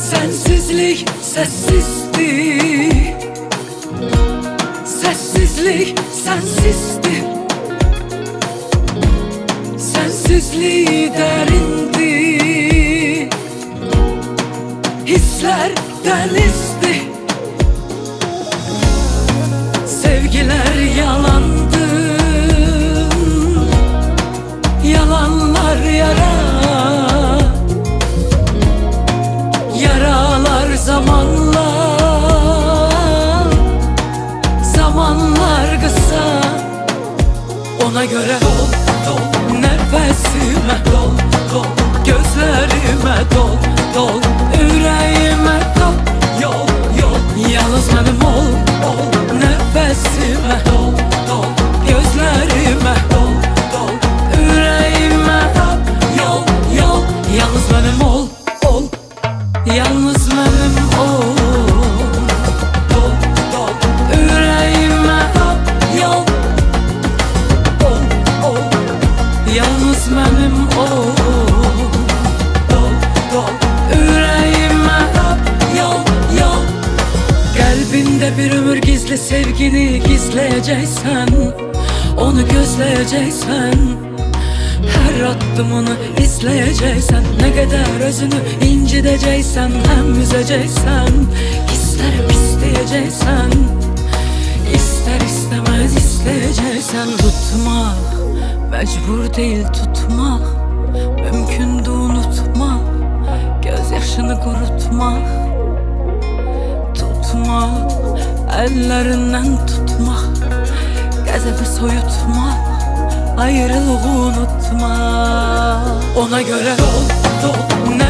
Sensizlik sessizdi, sessizlik sensizdi. Sensizliği derindi, hisler denizdi. Sevgiler yalandı, yalanlar yara. Yaralar zamanla, zamanlar kısa. Ona göre dol, dol, nefesime dol, dol, gözlerime dol, dol, yüreğime dol, yol, yol. Yalnız benim ol, ol, nefesime dol, dol, gözlerime dol, dol, yüreğime dol, yol, yol. Yalnız benim ol, ol, yalnız benim ol, dol, dol, yüreğime dol, yol, ol, ol. Yalnız benim ol, dol, dol, yüreğime dol, yol, yol. Kalbinde bir ömür gizli sevgini gizleyeceksen, onu gözleyeceksen, her adımını izleyeceksen, ne kadar özünü incideceksen, hem üzeceksen, ister isteyeceksen, ister istemez isteyeceksen. Tutmak mecbur değil, tutmak mümkündü, unutmak gözyaşını kurutmak. Tutmak, ellerinden tutmak, gazebi soyutmak, ayrılığı unutma. Ona göre dol, dol,